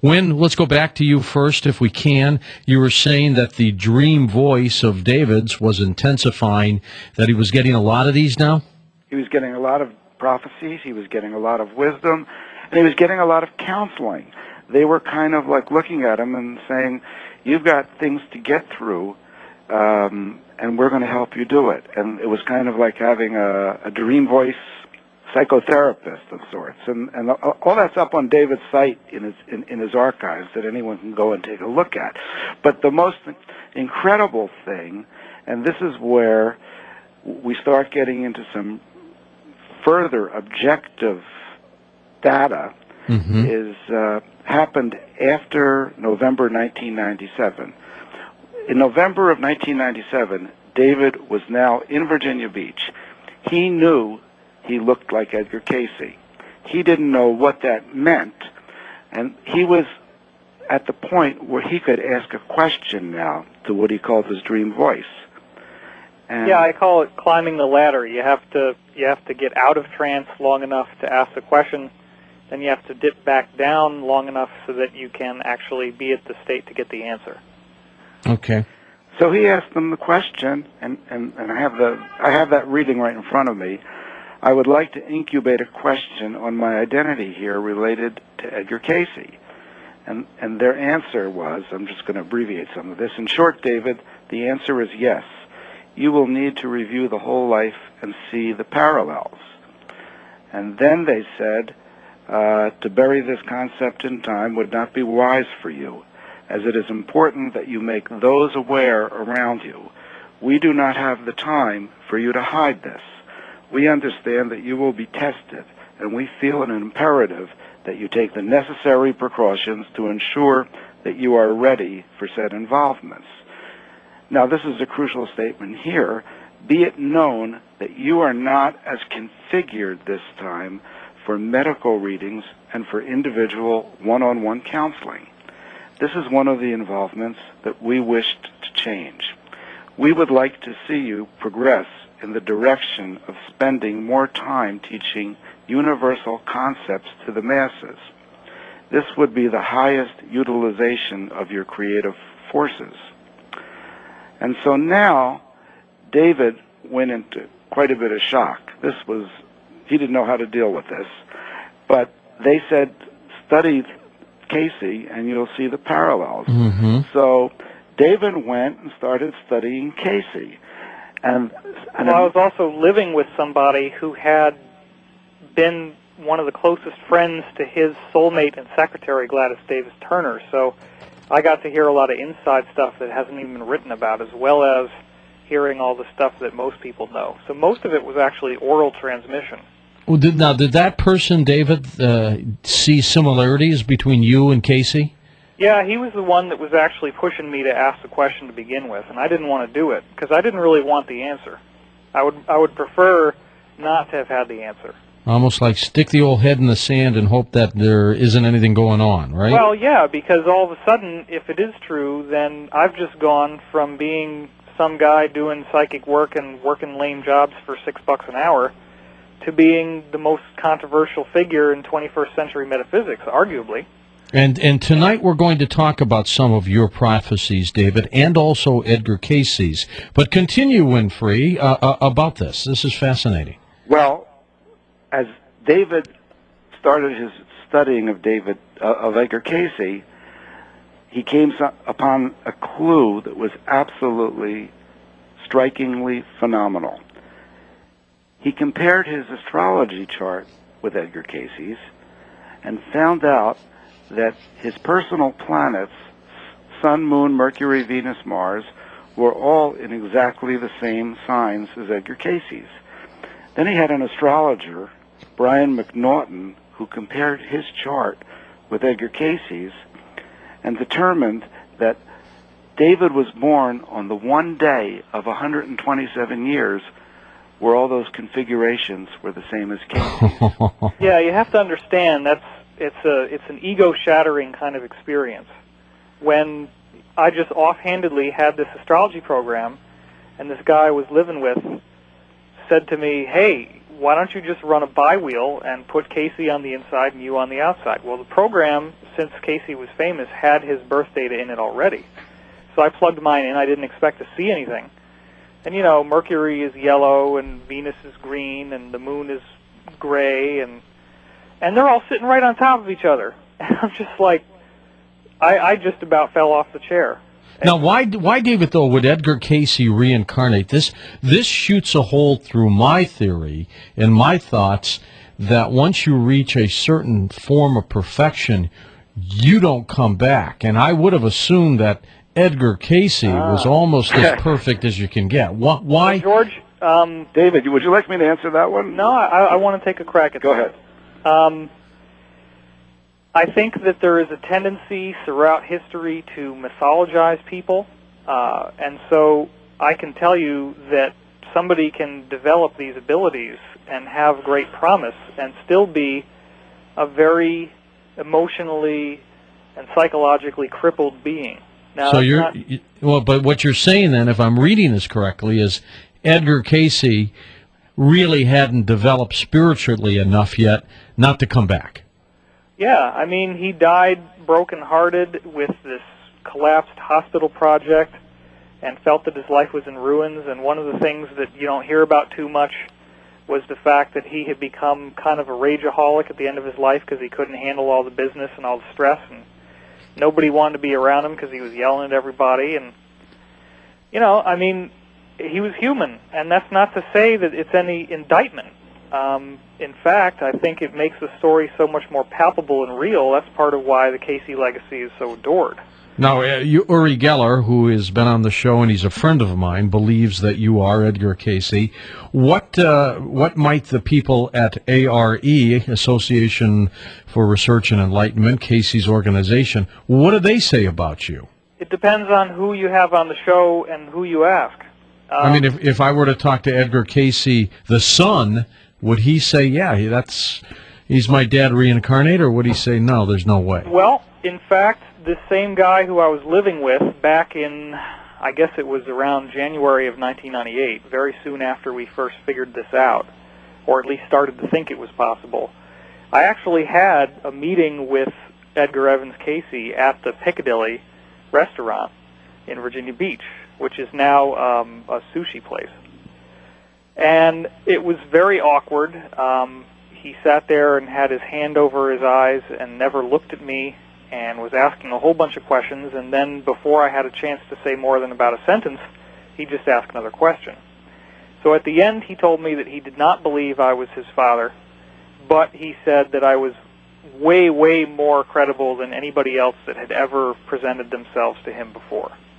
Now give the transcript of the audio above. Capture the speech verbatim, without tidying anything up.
When, let's go back to you first, if we can. You were saying that the dream voice of David's was intensifying, that he was getting a lot of these now? He was getting a lot of prophecies, he was getting a lot of wisdom, and he was getting a lot of counseling. They were kind of like looking at him and saying, you've got things to get through, um, and we're going to help you do it. And it was kind of like having a, a dream voice psychotherapist of sorts. And, and all that's up on David's site in his, in, in his archives that anyone can go and take a look at. But the most incredible thing, and this is where we start getting into some further objective data, mm-hmm. is uh, happened after November nineteen ninety-seven. In November of nineteen ninety-seven, David was now in Virginia Beach. He knew he looked like Edgar Cayce. He didn't know what that meant, and he was at the point where he could ask a question now to what he called his dream voice. And yeah, I call it climbing the ladder. You have to you have to get out of trance long enough to ask the question, then you have to dip back down long enough so that you can actually be at the state to get the answer. Okay. So he asked them the question, and, and, and I have the I have that reading right in front of me. I would like to incubate a question on my identity here related to Edgar Cayce. And, and their answer was, I'm just going to abbreviate some of this. In short, David, the answer is yes. You will need to review the whole life and see the parallels. And then they said, uh, to bury this concept in time would not be wise for you, as it is important that you make those aware around you. We do not have the time for you to hide this. We understand that you will be tested, and we feel an imperative that you take the necessary precautions to ensure that you are ready for said involvements. Now, this is a crucial statement here. Be it known that you are not as configured this time for medical readings and for individual one-on-one counseling. This is one of the involvements that we wished to change. We would like to see you progress in the direction of spending more time teaching universal concepts to the masses. This would be the highest utilization of your creative forces. And so now, David went into quite a bit of shock. This was, he didn't know how to deal with this. But they said, study Cayce and you'll see the parallels. Mm-hmm. So David went and started studying Cayce. And, and well, I was also living with somebody who had been one of the closest friends to his soulmate and secretary, Gladys Davis Turner. So I got to hear a lot of inside stuff that hasn't even been written about, as well as hearing all the stuff that most people know. So most of it was actually oral transmission. Well, did, now, did that person, David, uh, see similarities between you and Cayce? Yeah, he was the one that was actually pushing me to ask the question to begin with, and I didn't want to do it because I didn't really want the answer. I would I would prefer not to have had the answer. Almost like stick the old head in the sand and hope that there isn't anything going on, right? Well, yeah, because all of a sudden, if it is true, then I've just gone from being some guy doing psychic work and working lame jobs for six bucks an hour to being the most controversial figure in twenty-first century metaphysics, arguably. And and tonight we're going to talk about some of your prophecies, David, and also Edgar Cayce's. But continue, Winfree, uh, uh, about this. This is fascinating. Well, as David started his studying of David uh, of Edgar Cayce, he came upon a clue that was absolutely strikingly phenomenal. He compared his astrology chart with Edgar Cayce's and found out that his personal planets, Sun, Moon, Mercury, Venus, Mars, were all in exactly the same signs as Edgar Cayce's. Then he had an astrologer, Brian McNaughton, who compared his chart with Edgar Cayce's and determined that David was born on the one day of one hundred twenty-seven years where all those configurations were the same as Cayce's. Yeah, you have to understand that's it's a it's an ego-shattering kind of experience. When I just offhandedly had this astrology program, and this guy I was living with said to me, "Hey, why don't you just run a bi-wheel and put Casey on the inside and you on the outside? Well, the program, since Casey was famous, had his birth data in it already. So I plugged mine in. I didn't expect to see anything. And, you know, Mercury is yellow and Venus is green and the moon is gray, and and they're all sitting right on top of each other. And I'm just like, I, I just about fell off the chair. Now, why, why, David, though, would Edgar Casey reincarnate? This this shoots a hole through my theory and my thoughts that once you reach a certain form of perfection, you don't come back. And I would have assumed that Edgar Casey ah. was almost as perfect as you can get. Why? Well, George? Um, David, would you like me to answer that one? No, I, I want to take a crack at Go that. ahead. Um, I think that there is a tendency throughout history to mythologize people, uh, and so I can tell you that somebody can develop these abilities and have great promise and still be a very emotionally and psychologically crippled being. Now, so you're not, well, but what you're saying then, if I'm reading this correctly, is Edgar Casey really hadn't developed spiritually enough yet not to come back. Yeah, I mean, he died broken-hearted with this collapsed hospital project and felt that his life was in ruins, and one of the things that you don't hear about too much was the fact that he had become kind of a rageaholic at the end of his life because he couldn't handle all the business and all the stress, and nobody wanted to be around him because he was yelling at everybody. And, you know, I mean, he was human, and that's not to say that it's any indictment. Um, in fact, I think it makes the story so much more palpable and real. That's part of why the Casey legacy is so adored. Now, uh, you, Uri Geller, who has been on the show and he's a friend of mine, believes that you are Edgar Casey. What uh, what might the people at A R E, Association for Research and Enlightenment, Casey's organization, what do they say about you? It depends on who you have on the show and who you ask. Um, I mean, if if I were to talk to Edgar Casey, the son, would he say, yeah, he, that's he's my dad reincarnated, or would he say, no, there's no way? Well, in fact, this same guy who I was living with back in, I guess it was around January of nineteen ninety-eight, very soon after we first figured this out, or at least started to think it was possible, I actually had a meeting with Edgar Evans Casey at the Piccadilly restaurant in Virginia Beach, which is now um, a sushi place. And it was very awkward. Um, he sat there and had his hand over his eyes and never looked at me and was asking a whole bunch of questions, and then before I had a chance to say more than about a sentence, he just asked another question. So at the end, he told me that he did not believe I was his father, but he said that I was way, way more credible than anybody else that had ever presented themselves to him before.